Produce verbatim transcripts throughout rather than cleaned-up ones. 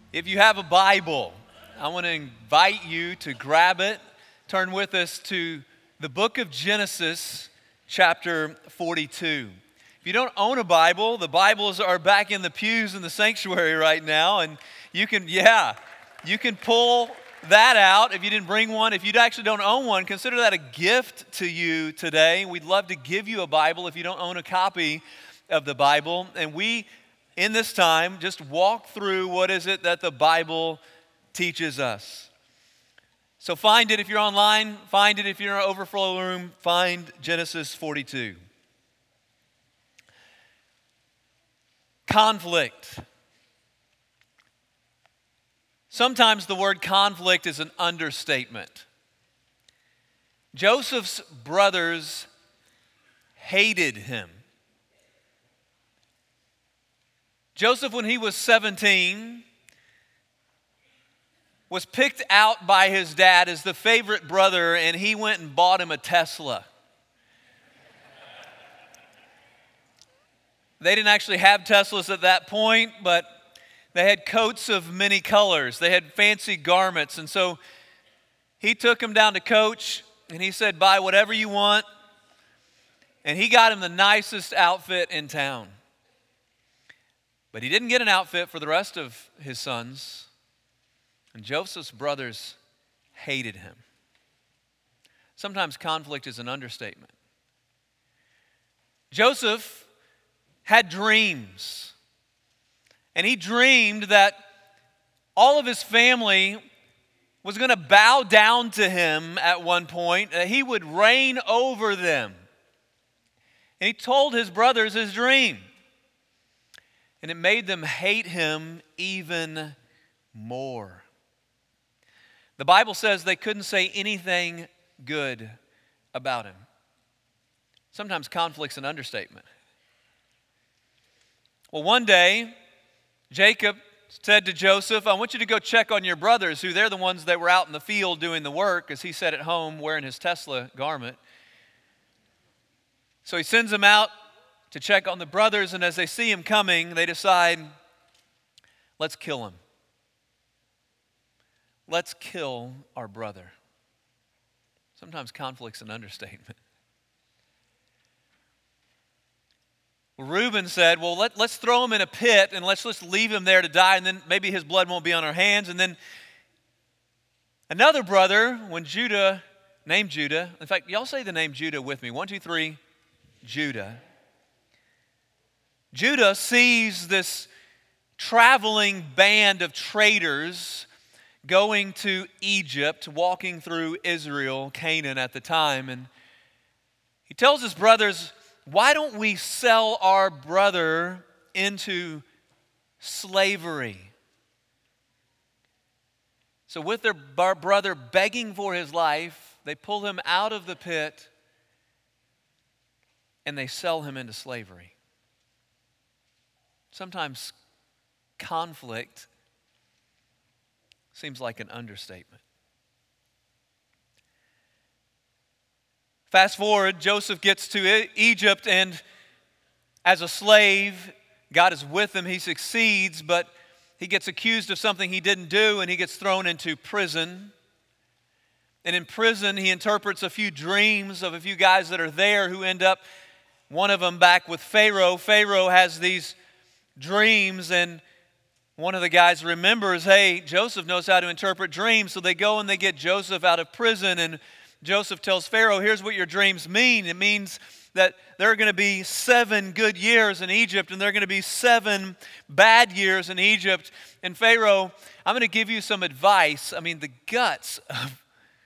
If you have a Bible, I want to invite you to grab it. Turn with us to the book of Genesis, chapter forty-two. If you don't own a Bible, the Bibles are back in the pews in the sanctuary right now, and you can, yeah, you can pull that out if you didn't bring one. If you actually don't own one, consider that a gift to you today. We'd love to give you a Bible if you don't own a copy of the Bible. And we, in this time, just walk through what is it that the Bible teaches us. So find it if you're online, find it if you're in an overflow room, find Genesis forty-two. Conflict. Sometimes the word conflict is an understatement. Joseph's brothers hated him. Joseph, when he was seventeen, was picked out by his dad as the favorite brother, and he went and bought him a Tesla. They didn't actually have Teslas at that point, but they had coats of many colors. They had fancy garments. And so he took him down to Coach, and he said, buy whatever you want. And he got him the nicest outfit in town. But he didn't get an outfit for the rest of his sons. And Joseph's brothers hated him. Sometimes conflict is an understatement. Joseph had dreams. And he dreamed that all of his family was going to bow down to him at one point, that he would reign over them. And he told his brothers his dream. And it made them hate him even more. The Bible says they couldn't say anything good about him. Sometimes conflict's an understatement. Well, one day, Jacob said to Joseph, I want you to go check on your brothers, who they're the ones that were out in the field doing the work, as he sat at home wearing his Tesla garment. So he sends them out to check on the brothers, and as they see him coming, they decide, let's kill him. Let's kill our brother. Sometimes conflict's an understatement. Reuben said, well, let, let's throw him in a pit and let's just leave him there to die, and then maybe his blood won't be on our hands. And then another brother, when Judah, named Judah, in fact, y'all say the name Judah with me. One, two, three, Judah. Judah sees this traveling band of traders going to Egypt, walking through Israel, Canaan at the time. And he tells his brothers, why don't we sell our brother into slavery? So with their brother begging for his life, they pull him out of the pit and they sell him into slavery. Sometimes conflict seems like an understatement. Fast forward, Joseph gets to Egypt, and as a slave, God is with him. He succeeds, but he gets accused of something he didn't do, and he gets thrown into prison. And in prison, he interprets a few dreams of a few guys that are there who end up, one of them back with Pharaoh. Pharaoh has these dreams, and one of the guys remembers, hey, Joseph knows how to interpret dreams. So they go and they get Joseph out of prison, and Joseph tells Pharaoh, here's what your dreams mean. It means that there are going to be seven good years in Egypt, and there are going to be seven bad years in Egypt. And Pharaoh, I'm going to give you some advice. I mean, the guts of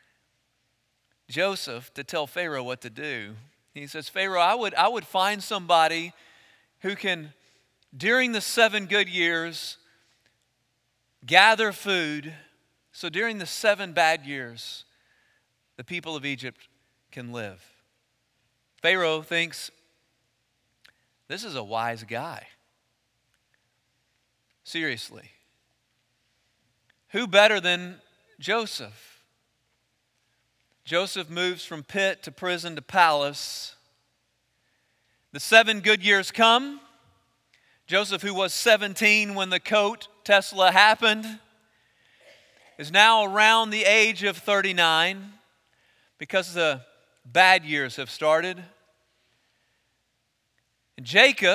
Joseph to tell Pharaoh what to do. He says, Pharaoh, I would, I would find somebody who can, during the seven good years, gather food, so during the seven bad years, the people of Egypt can live. Pharaoh thinks, this is a wise guy. Seriously. Who better than Joseph? Joseph moves from pit to prison to palace. The seven good years come. Joseph, who was seventeen when the coat Tesla happened, is now around the age of thirty-nine because the bad years have started. And Jacob,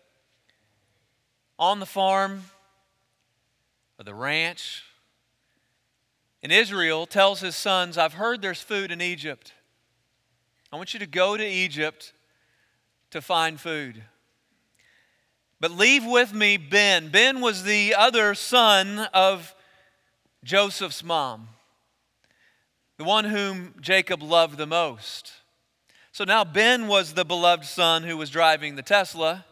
on the farm or the ranch in Israel, tells his sons, I've heard there's food in Egypt. I want you to go to Egypt to find food. But leave with me Ben. Ben was the other son of Joseph's mom, the one whom Jacob loved the most. So now Ben was the beloved son who was driving the Tesla.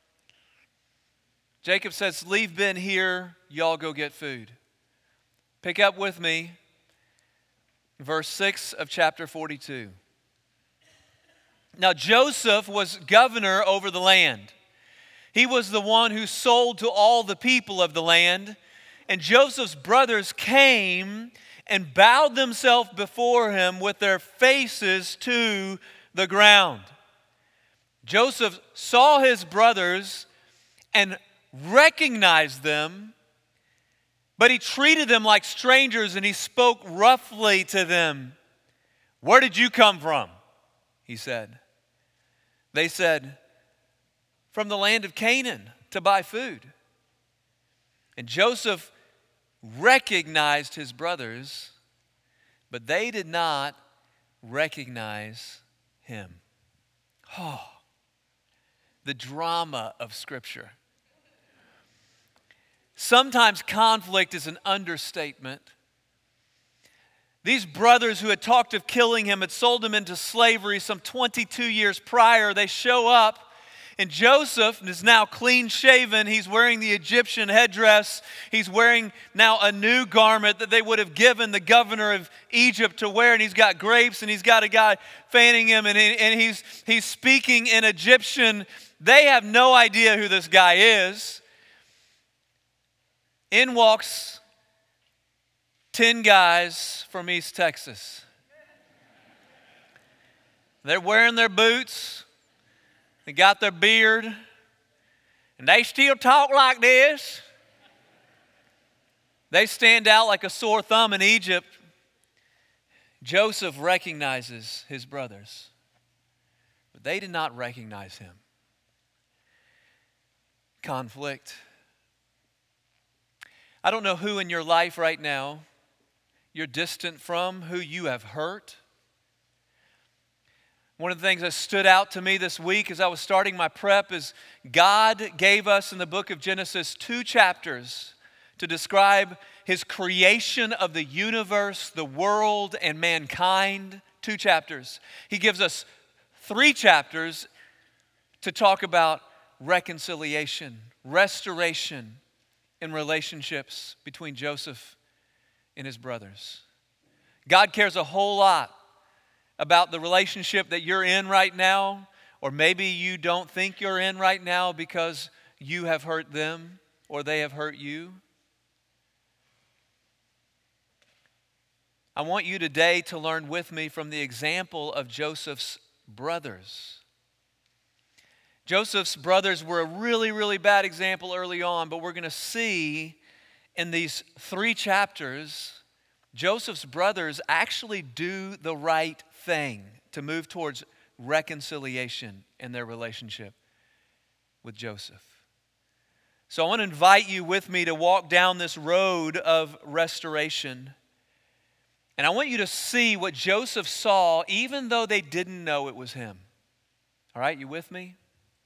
Jacob says, leave Ben here, y'all go get food. Pick up with me, verse six of chapter forty-two. Now Joseph was governor over the land. He was the one who sold to all the people of the land. And Joseph's brothers came and bowed themselves before him with their faces to the ground. Joseph saw his brothers and recognized them, but he treated them like strangers and he spoke roughly to them. Where did you come from? He said. They said, from the land of Canaan to buy food. And Joseph recognized his brothers, but they did not recognize him. Oh, the drama of Scripture. Sometimes conflict is an understatement. These brothers who had talked of killing him had sold him into slavery some twenty-two years prior. They show up, and Joseph is now clean shaven. He's wearing the Egyptian headdress. He's wearing now a new garment that they would have given the governor of Egypt to wear. And he's got grapes, and he's got a guy fanning him, and, he, and he's, he's speaking in Egyptian. They have no idea who this guy is. In walks ten guys from East Texas. They're wearing their boots. They got their beard. And they still talk like this. They stand out like a sore thumb in Egypt. Joseph recognizes his brothers, but they did not recognize him. Conflict. I don't know who in your life right now you're distant from, who you have hurt. One of the things that stood out to me this week as I was starting my prep is God gave us in the book of Genesis two chapters to describe His creation of the universe, the world, and mankind. Two chapters. He gives us three chapters to talk about reconciliation, restoration, in relationships between Joseph and his brothers. God cares a whole lot about the relationship that you're in right now, or maybe you don't think you're in right now because you have hurt them or they have hurt you. I want you today to learn with me from the example of Joseph's brothers. Joseph's brothers were a really, really bad example early on, but we're going to see in these three chapters, Joseph's brothers actually do the right thing to move towards reconciliation in their relationship with Joseph. So I want to invite you with me to walk down this road of restoration. And I want you to see what Joseph saw even though they didn't know it was him. All right, you with me?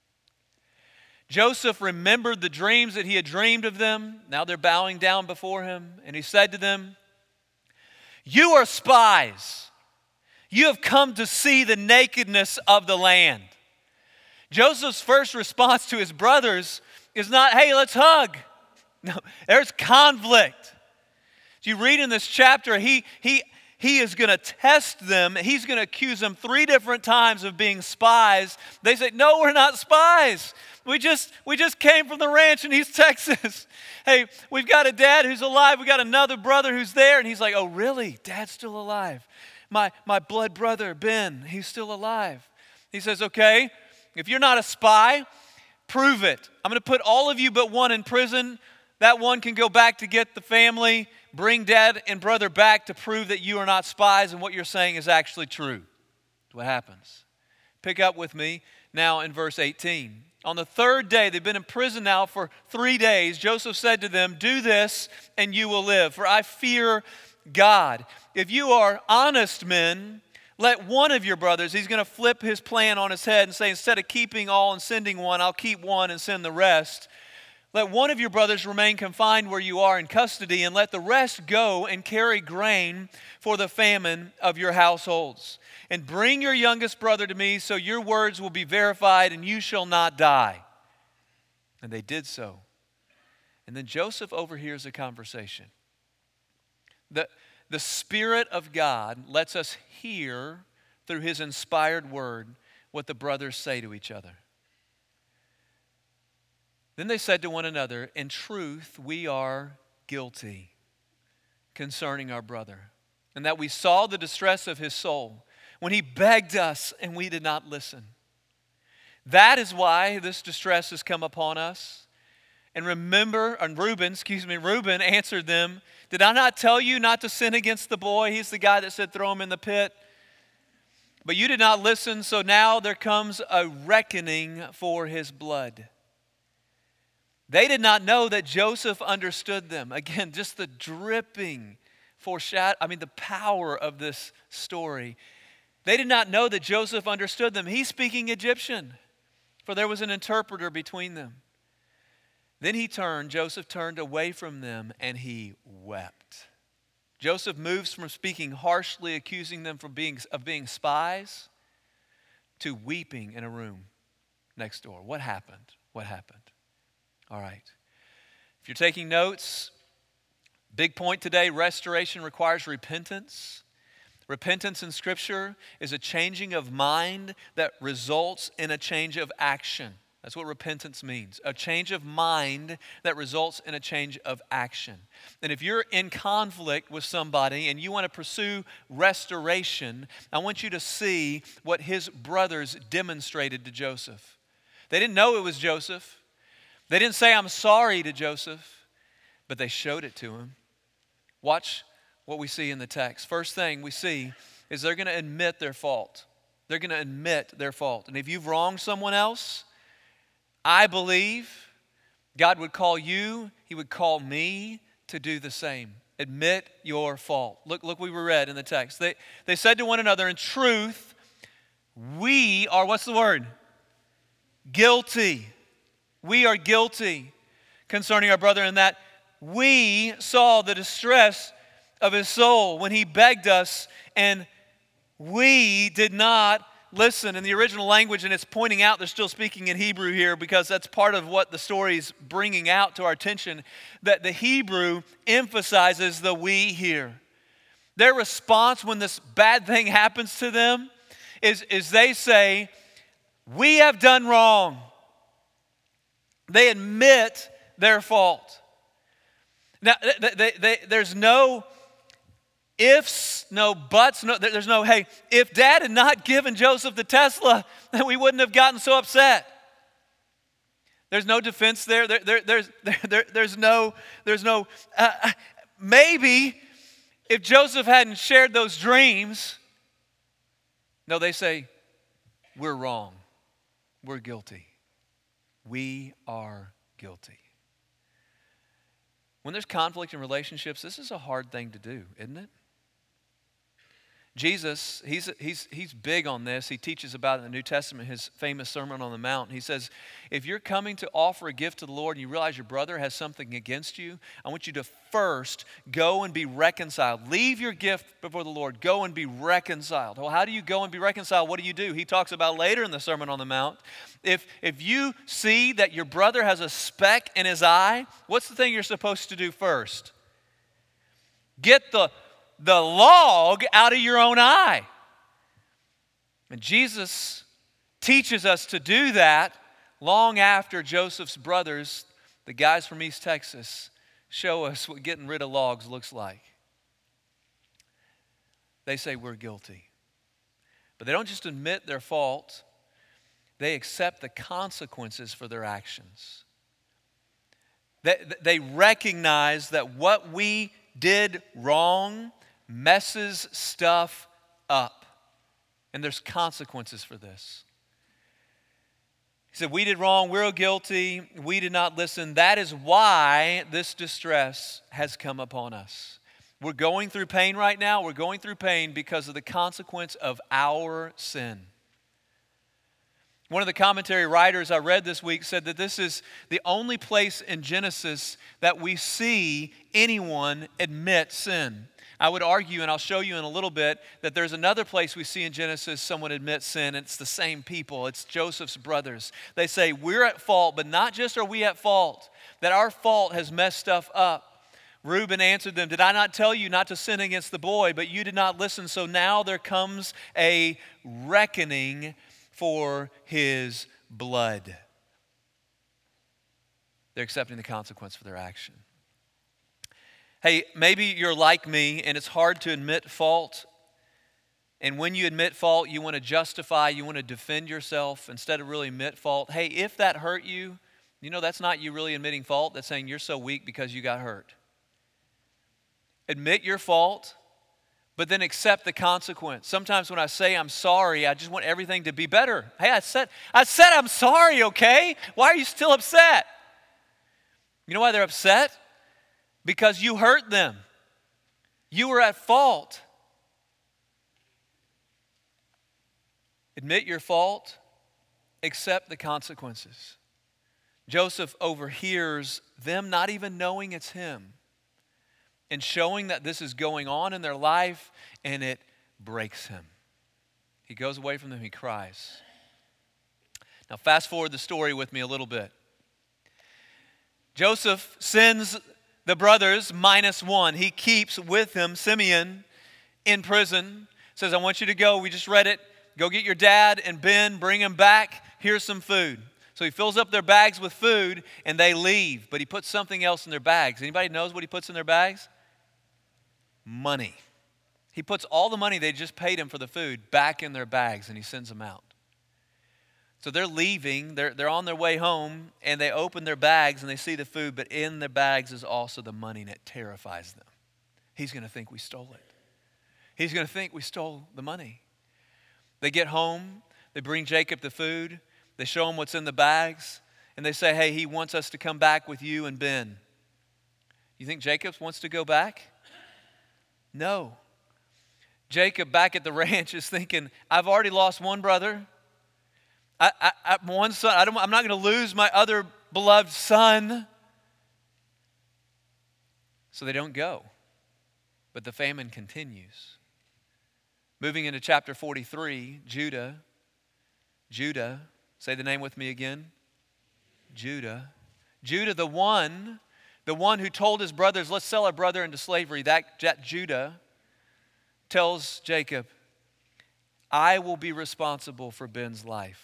Joseph remembered the dreams that he had dreamed of them. Now they're bowing down before him. And he said to them, "You are spies. You have come to see the nakedness of the land." Joseph's first response to his brothers is not, "Hey, let's hug." No, there's conflict. As you read in this chapter, he, he, he is going to test them. He's going to accuse them three different times of being spies. They say, "No, we're not spies. We just, we just came from the ranch in East Texas. Hey, we've got a dad who's alive. We got another brother who's there." And he's like, "Oh, really? Dad's still alive. My, my blood brother, Ben, he's still alive." He says, "Okay, if you're not a spy, prove it. I'm going to put all of you but one in prison. That one can go back to get the family, bring dad and brother back to prove that you are not spies and what you're saying is actually true. That's what happens. Pick up with me now in verse eighteen. On the third day, they've been in prison now for three days. Joseph said to them, "Do this and you will live, for I fear God. If you are honest men, let one of your brothers," he's going to flip his plan on his head and say, instead of keeping all and sending one, I'll keep one and send the rest. "Let one of your brothers remain confined where you are in custody, and let the rest go and carry grain for the famine of your households. And bring your youngest brother to me, so your words will be verified, and you shall not die." And they did so. And then Joseph overhears a conversation. The, the Spirit of God lets us hear through His inspired word what the brothers say to each other. Then they said to one another, "In truth, we are guilty concerning our brother, and that we saw the distress of his soul when he begged us and we did not listen. That is why this distress has come upon us." And remember, and Reuben, excuse me, Reuben answered them, "Did I not tell you not to sin against the boy?" He's the guy that said throw him in the pit. "But you did not listen, so now there comes a reckoning for his blood." They did not know that Joseph understood them. Again, just the dripping foreshadow, I mean the power of this story. They did not know that Joseph understood them. He's speaking Egyptian, for there was an interpreter between them. Then he turned, Joseph turned away from them, and he wept. Joseph moves from speaking harshly, accusing them from being, of being spies, to weeping in a room next door. What happened? What happened? All right. If you're taking notes, big point today, restoration requires repentance. Repentance in Scripture is a changing of mind that results in a change of action. That's what repentance means. A change of mind that results in a change of action. And if you're in conflict with somebody and you want to pursue restoration, I want you to see what his brothers demonstrated to Joseph. They didn't know it was Joseph. They didn't say, "I'm sorry" to Joseph, but they showed it to him. Watch what we see in the text. First thing we see is they're going to admit their fault. They're going to admit their fault. And if you've wronged someone else, I believe God would call you, He would call me to do the same. Admit your fault. Look, look, we read in the text. They, they said to one another, "In truth, we are," what's the word? Guilty. We are guilty concerning our brother, in that we saw the distress of his soul when he begged us, and we did not listen. In the original language, and it's pointing out they're still speaking in Hebrew here because that's part of what the story's bringing out to our attention, that the Hebrew emphasizes the "we" here. Their response when this bad thing happens to them is, is they say, "We have done wrong." They admit their fault. Now, they, they, they, there's no ifs, no buts, no, there's no, hey, if Dad had not given Joseph the Tesla, then we wouldn't have gotten so upset. There's no defense there. there, there there's, there, there, there's no, there's no uh, maybe if Joseph hadn't shared those dreams. No, they say, "We're wrong. We're guilty. We are guilty." When there's conflict in relationships, this is a hard thing to do, isn't it? Jesus, he's, he's, he's big on this. He teaches about it in the New Testament, his famous Sermon on the Mount. He says, if you're coming to offer a gift to the Lord and you realize your brother has something against you, I want you to first go and be reconciled. Leave your gift before the Lord. Go and be reconciled. Well, how do you go and be reconciled? What do you do? He talks about later in the Sermon on the Mount. If, if you see that your brother has a speck in his eye, what's the thing you're supposed to do first? Get the the log out of your own eye. And Jesus teaches us to do that long after Joseph's brothers, the guys from East Texas, show us what getting rid of logs looks like. They say we're guilty. But they don't just admit their fault, they accept the consequences for their actions. They, they recognize that what we did wrong messes stuff up. And there's consequences for this. He said, we did wrong, we're guilty, we did not listen. That is why this distress has come upon us. We're going through pain right now. We're going through pain because of the consequence of our sin. One of the commentary writers I read this week said that this is the only place in Genesis that we see anyone admit sin. I would argue, and I'll show you in a little bit, that there's another place we see in Genesis someone admits sin, and it's the same people. It's Joseph's brothers. They say, we're at fault, but not just are we at fault, that our fault has messed stuff up. Reuben answered them, did I not tell you not to sin against the boy, but you did not listen, so now there comes a reckoning for his blood. They're accepting the consequence for their action. Hey, maybe you're like me and it's hard to admit fault. And when you admit fault, you want to justify, you want to defend yourself instead of really admit fault. Hey, if that hurt you, you know that's not you really admitting fault. That's saying you're so weak because you got hurt. Admit your fault, but then accept the consequence. Sometimes when I say I'm sorry, I just want everything to be better. Hey, I said, I said I'm sorry, okay? Why are you still upset? You know why they're upset? Because you hurt them. You were at fault. Admit your fault, accept the consequences. Joseph overhears them not even knowing it's him and showing that this is going on in their life, and it breaks him. He goes away from them, he cries. Now fast forward the story with me a little bit. Joseph sends the brothers minus one. He keeps with him Simeon in prison. Says, I want you to go. We just read it. Go get your dad and Ben. Bring him back. Here's some food. So he fills up their bags with food and they leave. But he puts something else in their bags. Anybody knows what he puts in their bags? Money. He puts all the money they just paid him for the food back in their bags and he sends them out. So they're leaving, they're, they're on their way home, and they open their bags and they see the food, but in their bags is also the money, and it terrifies them. He's going to think we stole it. He's going to think we stole the money. They get home, they bring Jacob the food, they show him what's in the bags, and they say, hey, he wants us to come back with you and Ben. You think Jacob wants to go back? No. Jacob back at the ranch is thinking, I've already lost one brother. I, I, I, one son, I don't, I'm not going to lose my other beloved son. So they don't go. But the famine continues. Moving into chapter forty-three, Judah. Judah, say the name with me again. Judah. Judah, the one, the one who told his brothers, let's sell our brother into slavery. That, that Judah tells Jacob, I will be responsible for Ben's life.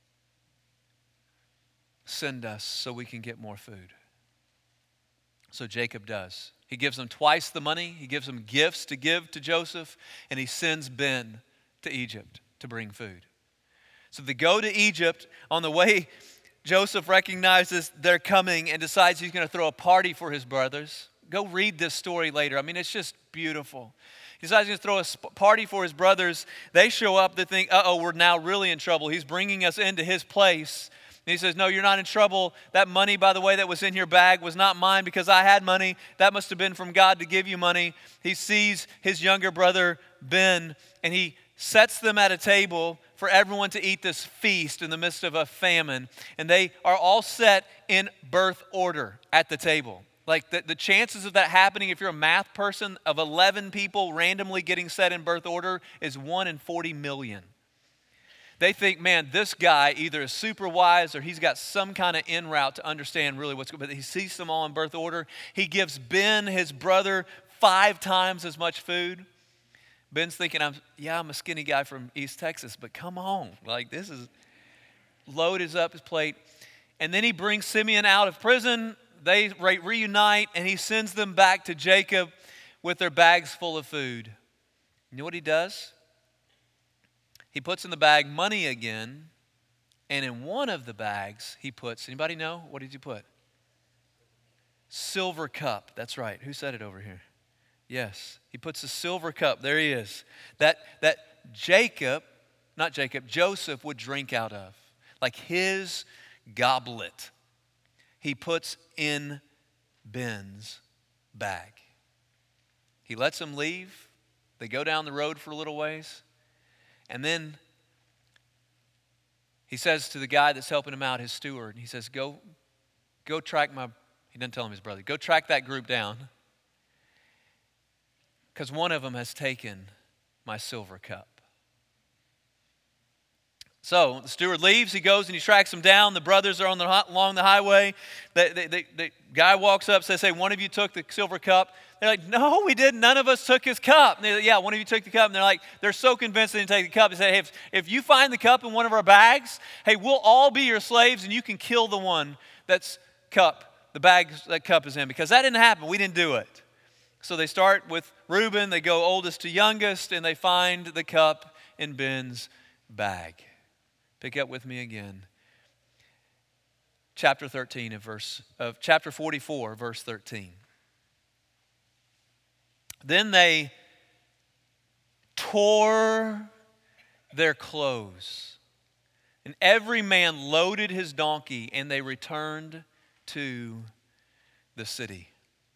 Send us so we can get more food. So Jacob does. He gives them twice the money. He gives them gifts to give to Joseph. And he sends Ben to Egypt to bring food. So they go to Egypt. On the way, Joseph recognizes they're coming and decides he's going to throw a party for his brothers. Go read this story later. I mean, it's just beautiful. He decides he's going to throw a party for his brothers. They show up. They think, uh-oh, we're now really in trouble. He's bringing us into his place. And he says, no, you're not in trouble. That money, by the way, that was in your bag was not mine because I had money. That must have been from God to give you money. He sees his younger brother, Ben, and he sets them at a table for everyone to eat this feast in the midst of a famine. And they are all set in birth order at the table. Like the, the chances of that happening, if you're a math person, of eleven people randomly getting set in birth order is one in forty million. They think, man, this guy either is super wise or he's got some kind of en route to understand really what's going on. But he sees them all in birth order. He gives Ben, his brother, five times as much food. Ben's thinking, I'm yeah, I'm a skinny guy from East Texas, but come on. Like this is, loaded up his plate. And then he brings Simeon out of prison. They re- reunite and he sends them back to Jacob with their bags full of food. You know what he does? He puts in the bag money again, and in one of the bags he puts, anybody know? What did you put? silver cup. That's right. Who said it over here? Yes. He puts a silver cup. There he is. That, that Jacob, not Jacob, Joseph would drink out of. Like his goblet. He puts in Ben's bag. He lets him leave. They go down the road for a little ways. And then he says to the guy that's helping him out, his steward, he says, go, go track my, he doesn't tell him his brother, go track that group down. Because one of them has taken my silver cup. So the steward leaves, he goes and he tracks them down. The brothers are on the, along the highway. The, the, the, the guy walks up, says, hey, one of you took the silver cup. They're like, no, we didn't. None of us took his cup. And they're like, yeah, one of you took the cup. And they're like, they're so convinced they didn't take the cup. They say, hey, if, if you find the cup in one of our bags, hey, we'll all be your slaves and you can kill the one that's cup, the bag that cup is in. Because that didn't happen. We didn't do it. So they start with Reuben. They go oldest to youngest and they find the cup in Ben's bag. Pick up with me again. Chapter thirteen of verse of chapter forty-four, verse thirteen. Then they tore their clothes, and every man loaded his donkey, and they returned to the city.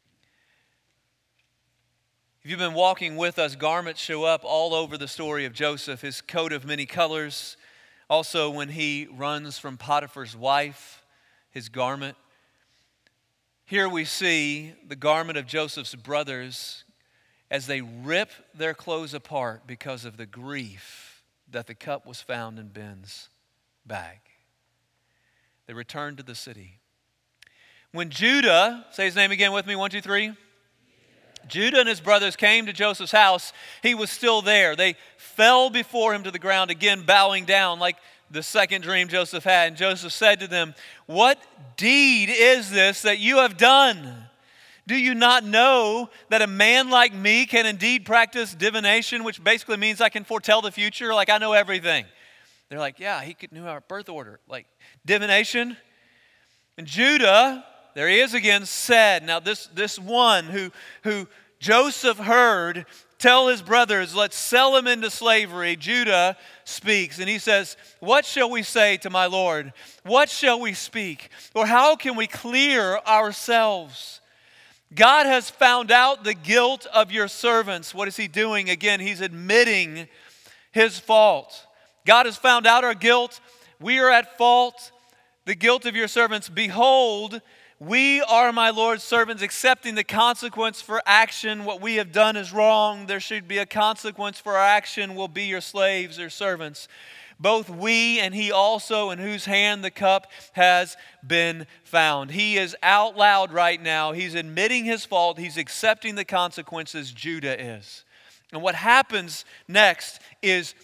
If you've been walking with us, garments show up all over the story of Joseph. His coat of many colors. Also, when he runs from Potiphar's wife, his garment. Here we see the garment of Joseph's brothers as they rip their clothes apart because of the grief that the cup was found in Ben's bag. They returned to the city. When Judah, say his name again with me, one, two, three. Judah and his brothers came to Joseph's house. He was still there. They fell before him to the ground, again bowing down like the second dream Joseph had. And Joseph said to them, what deed is this that you have done? Do you not know that a man like me can indeed practice divination, which basically means I can foretell the future, like I know everything? They're like, yeah, he could know our birth order, like divination. And Judah, there he is again, said, now this, this one who, who Joseph heard tell his brothers, let's sell him into slavery, Judah speaks. And he says, what shall we say to my Lord? What shall we speak? Or how can we clear ourselves? God has found out the guilt of your servants. What is he doing? Again, he's admitting his fault. God has found out our guilt. We are at fault. The guilt of your servants. Behold, we are my Lord's servants, accepting the consequence for action. What we have done is wrong. There should be a consequence for our action. We'll be your slaves or servants. Both we and he also, in whose hand the cup has been found. He is out loud right now. He's admitting his fault. He's accepting the consequences. Judah is. And what happens next is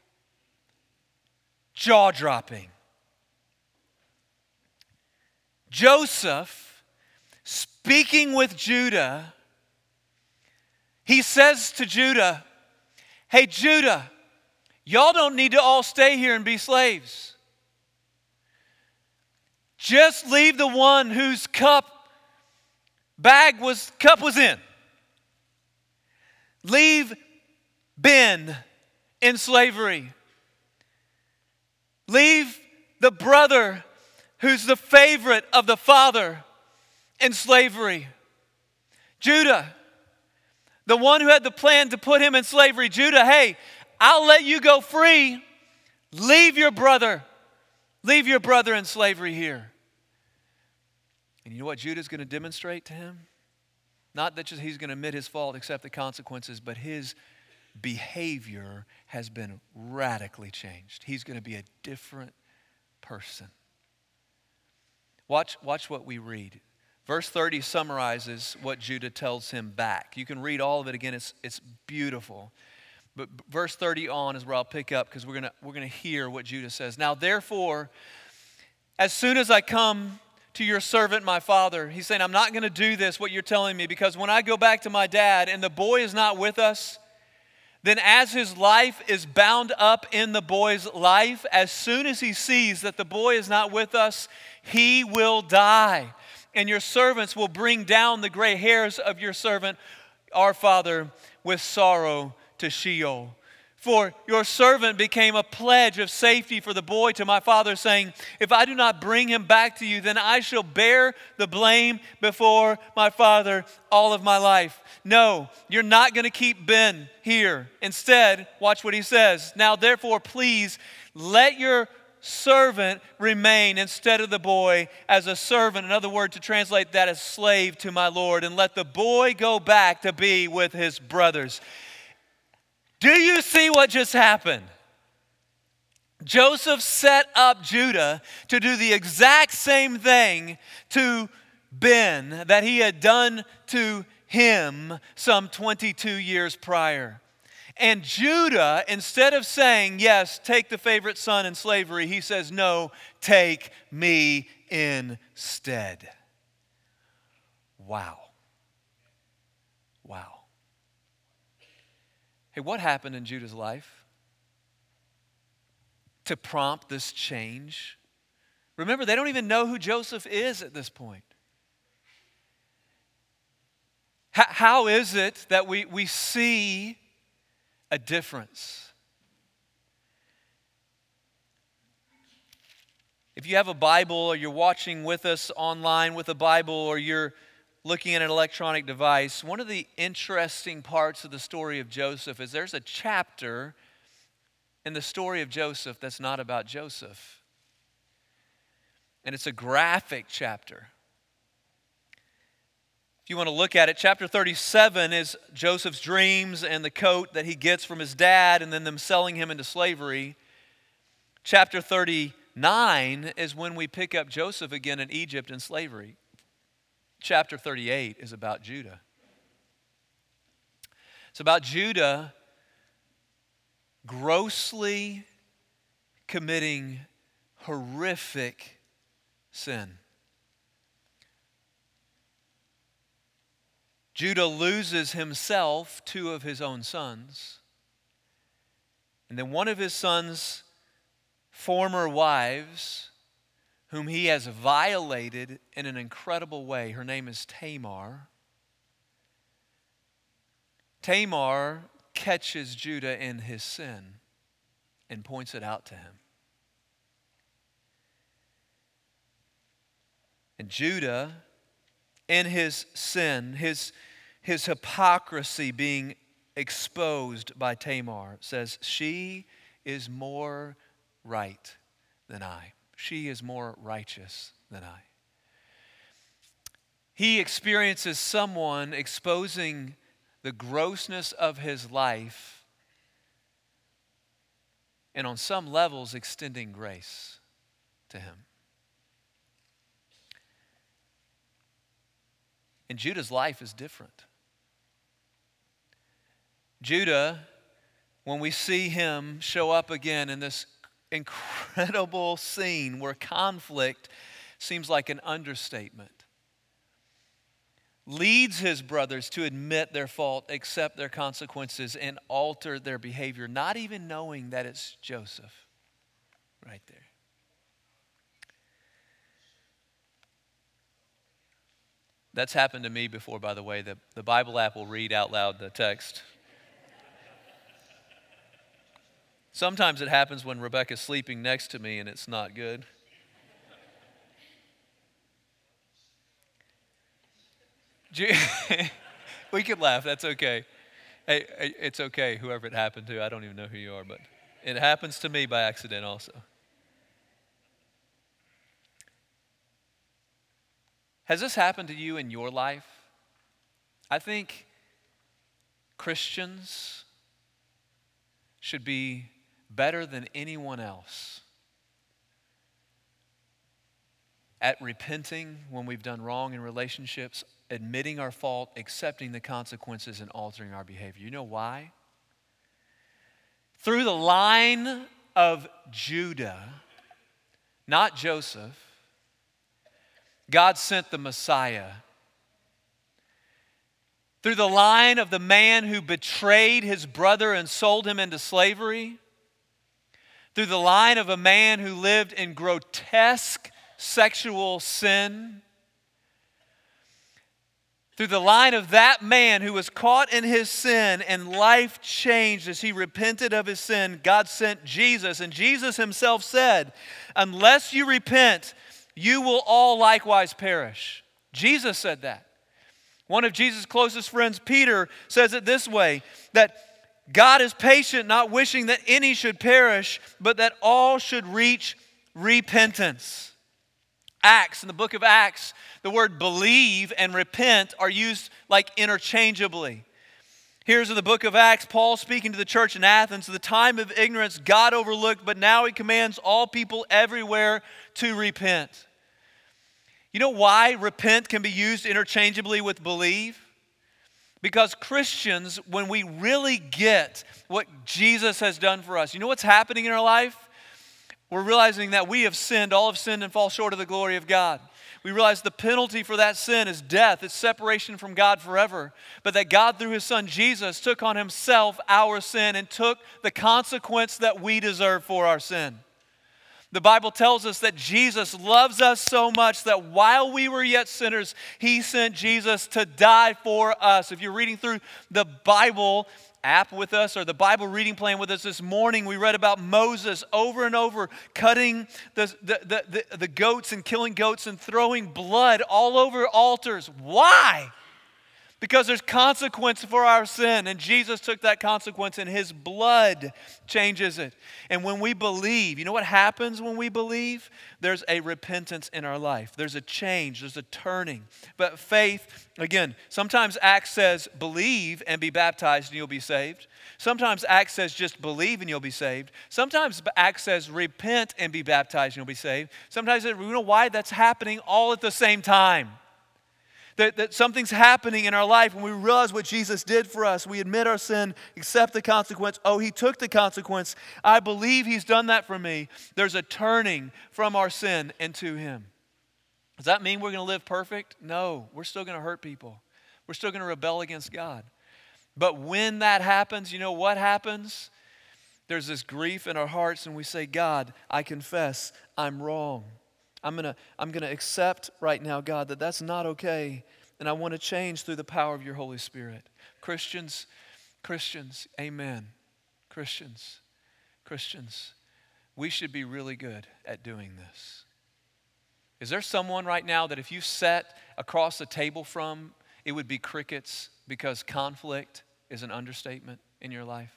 jaw-dropping. Joseph, speaking with Judah, he says to Judah, hey, Judah, y'all don't need to all stay here and be slaves. Just leave the one whose cup bag was cup was in. Leave Ben in slavery. Leave the brother who's the favorite of the father in slavery. Judah, the one who had the plan to put him in slavery. Judah, hey, I'll let you go free. Leave your brother. Leave your brother in slavery here. And you know what Judah's going to demonstrate to him? Not that just he's going to admit his fault, accept the consequences, but his behavior has been radically changed. He's going to be a different person. Watch, watch what we read. Verse thirty summarizes what Judah tells him back. You can read all of it again. It's, it's beautiful. But verse thirty on is where I'll pick up because we're going we're gonna hear what Judah says. Now, therefore, as soon as I come to your servant, my father, he's saying, I'm not going to do this, what you're telling me, because when I go back to my dad and the boy is not with us, then as his life is bound up in the boy's life, as soon as he sees that the boy is not with us, he will die. and your servants will bring down the gray hairs of your servant, our father, with sorrow to Sheol. For your servant became a pledge of safety for the boy to my father, saying, if I do not bring him back to you, then I shall bear the blame before my father all of my life. No, you're not going to keep Ben here. Instead, watch what he says. Now, therefore, please let your servant remain instead of the boy as a servant. Another word to translate that as slave to my Lord. And let the boy go back to be with his brothers. Do you see what just happened? Joseph set up Judah to do the exact same thing to Ben that he had done to him some twenty-two years prior. And Judah, instead of saying, yes, take the favorite son in slavery, he says, no, take me instead. Wow. Wow. Hey, what happened in Judah's life to prompt this change? Remember, they don't even know who Joseph is at this point. H- how is it that we, we see a difference? If you have a Bible or you're watching with us online with a Bible or you're looking at an electronic device, one of the interesting parts of the story of Joseph is there's a chapter in the story of Joseph that's not about Joseph. And it's a graphic chapter. If you want to look at it, chapter thirty-seven is Joseph's dreams and the coat that he gets from his dad and then them selling him into slavery. Chapter thirty-nine is when we pick up Joseph again in Egypt in slavery. Chapter thirty-eight is about Judah. It's about Judah grossly committing horrific sin. Judah loses himself two of his own sons. And then one of his sons' former wives, whom he has violated in an incredible way. Her name is Tamar. Tamar catches Judah in his sin and points it out to him. And Judah, in his sin, his, his hypocrisy being exposed by Tamar, says, she is more right than I. She is more righteous than I. He experiences someone exposing the grossness of his life and on some levels extending grace to him. And Judah's life is different. Judah, when we see him show up again in this incredible scene where conflict seems like an understatement, leads his brothers to admit their fault, accept their consequences, and alter their behavior, not even knowing that it's Joseph right there. That's happened to me before, by the way. The, the Bible app will read out loud the text. Sometimes it happens when Rebecca's sleeping next to me and it's not good. We can laugh, that's okay. Hey, it's okay, whoever it happened to. I don't even know who you are, but it happens to me by accident also. Has this happened to you in your life? I think Christians should be better than anyone else at repenting when we've done wrong in relationships, admitting our fault, accepting the consequences, and altering our behavior. You know why? Through the line of Judah, not Joseph, God sent the Messiah. Through the line of the man who betrayed his brother and sold him into slavery, through the line of a man who lived in grotesque sexual sin, Through the line of that man who was caught in his sin and life changed as he repented of his sin, God sent Jesus. And Jesus himself said, unless you repent, you will all likewise perish. Jesus said that. One of Jesus' closest friends, Peter, says it this way, that God is patient, not wishing that any should perish, but that all should reach repentance. Acts, in the book of Acts, the word believe and repent are used like interchangeably. Here's in the book of Acts, Paul speaking to the church in Athens, the time of ignorance God overlooked, but now he commands all people everywhere to repent. You know why repent can be used interchangeably with believe? Because Christians, when we really get what Jesus has done for us, you know what's happening in our life? We're realizing that we have sinned, all have sinned and fall short of the glory of God. We realize the penalty for that sin is death, it's separation from God forever. But that God, through His Son Jesus, took on Himself our sin and took the consequence that we deserve for our sin. The Bible tells us that Jesus loves us so much that while we were yet sinners, He sent Jesus to die for us. If you're reading through the Bible app with us or the Bible reading plan with us this morning, we read about Moses over and over cutting the, the, the, the, the goats and killing goats and throwing blood all over altars. Why? Because there's consequence for our sin, and Jesus took that consequence and His blood changes it. And when we believe, you know what happens when we believe? There's a repentance in our life. There's a change, there's a turning. But faith, again, sometimes Acts says believe and be baptized and you'll be saved. Sometimes Acts says just believe and you'll be saved. Sometimes Acts says repent and be baptized and you'll be saved. Sometimes, you know why? That's happening all at the same time. That, that something's happening in our life when we realize what Jesus did for us. We admit our sin, accept the consequence. Oh, He took the consequence. I believe He's done that for me. There's a turning from our sin into Him. Does that mean we're going to live perfect? No, we're still going to hurt people. We're still going to rebel against God. But when that happens, you know what happens? There's this grief in our hearts and we say, God, I confess I'm wrong. I'm going to I'm going to accept right now, God, that that's not okay. And I want to change through the power of your Holy Spirit. Christians, Christians, amen. Christians, Christians, we should be really good at doing this. Is there someone right now that if you sat across the table from, it would be crickets because conflict is an understatement in your life?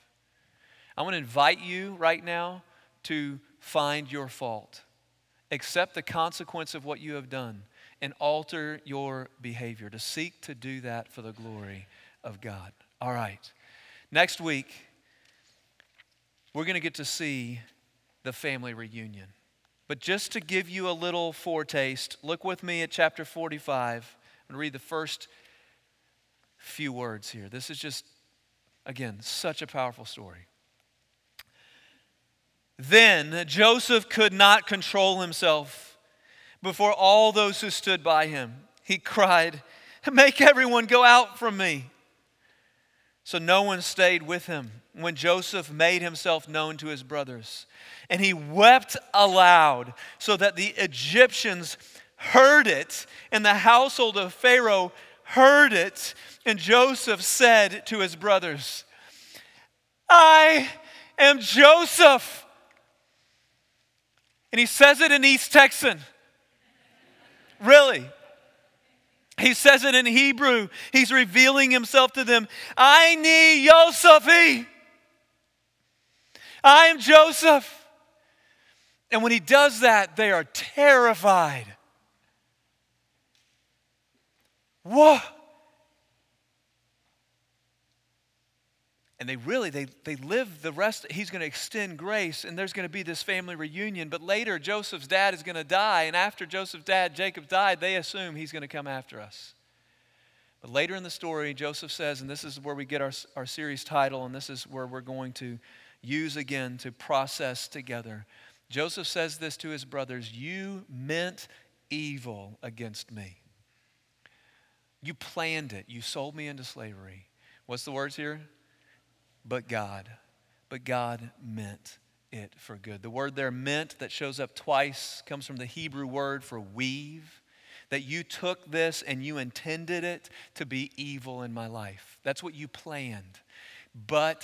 I want to invite you right now to find your fault. Accept the consequence of what you have done and alter your behavior to seek to do that for the glory of God. All right. Next week, we're going to get to see the family reunion. But just to give you a little foretaste, look with me at chapter forty-five. I'm going to read the first few words here. This is just, again, such a powerful story. Then Joseph could not control himself before all those who stood by him. He cried, "Make everyone go out from me." So no one stayed with him when Joseph made himself known to his brothers. And he wept aloud so that the Egyptians heard it, and the household of Pharaoh heard it. And Joseph said to his brothers, "I am Joseph." And he says it in East Texan. Really. He says it in Hebrew. He's revealing himself to them. "I ni Yosephi." I am Joseph. And when he does that, they are terrified. Whoa. And they really, they, they live the rest. He's going to extend grace, and there's going to be this family reunion. But later, Joseph's dad is going to die. And after Joseph's dad, Jacob, died, they assume he's going to come after us. But later in the story, Joseph says, and this is where we get our, our series title, and this is where we're going to use again to process together. Joseph says this to his brothers: "You meant evil against me. You planned it. You sold me into slavery." What's the words here? But God, but God meant it for good. The word there, meant, that shows up twice, comes from the Hebrew word for weave. that you took this and you intended it to be evil in my life. That's what you planned. But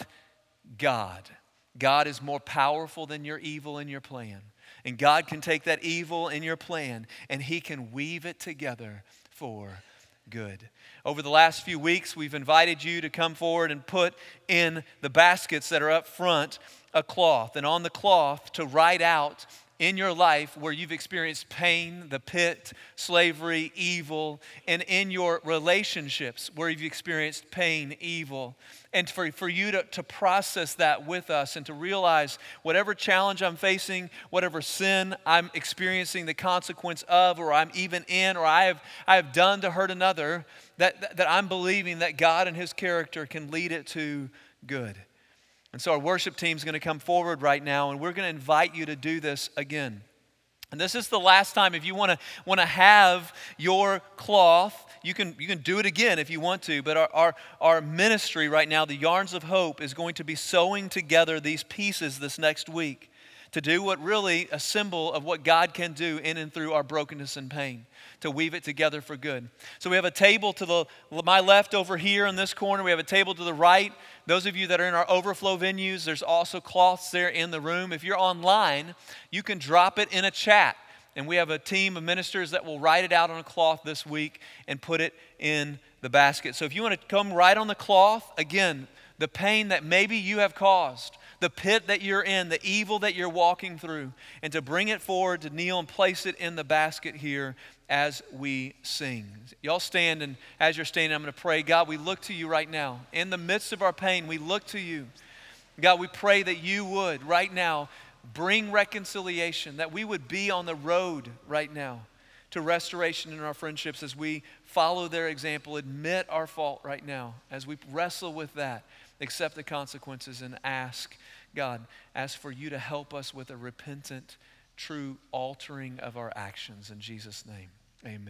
God, God is more powerful than your evil and your plan. And God can take that evil in your plan and He can weave it together for good. Over the last few weeks, we've invited you to come forward and put in the baskets that are up front a cloth. And on the cloth to write out in your life where you've experienced pain, the pit, slavery, evil, and in your relationships where you've experienced pain, evil, and for, for you to, to process that with us and to realize whatever challenge I'm facing, whatever sin I'm experiencing the consequence of, or I'm even in, or I have, I have done to hurt another, that, that, that I'm believing that God and His character can lead it to good. And so our worship team is going to come forward right now, and we're going to invite you to do this again. And this is the last time. If you want to want to have your cloth, you can you can do it again if you want to. But our, our, our ministry right now, the Yarns of Hope, is going to be sewing together these pieces this next week to do what really a symbol of what God can do in and through our brokenness and pain, to weave it together for good. So we have a table to the my left over here in this corner. We have a table to the right. Those of you that are in our overflow venues, there's also cloths there in the room. If you're online, you can drop it in a chat. And we have a team of ministers that will write it out on a cloth this week and put it in the basket. So if you want to come right on the cloth, again, the pain that maybe you have caused, the pit that you're in, the evil that you're walking through, and to bring it forward, to kneel and place it in the basket here as we sing. Y'all stand, and as you're standing, I'm going to pray. God, we look to you right now. In the midst of our pain, we look to you. God, we pray that you would right now bring reconciliation, that we would be on the road right now to restoration in our friendships as we follow their example, admit our fault right now, as we wrestle with that, accept the consequences, and ask, God, ask for you to help us with a repentant, true altering of our actions. In Jesus' name, amen.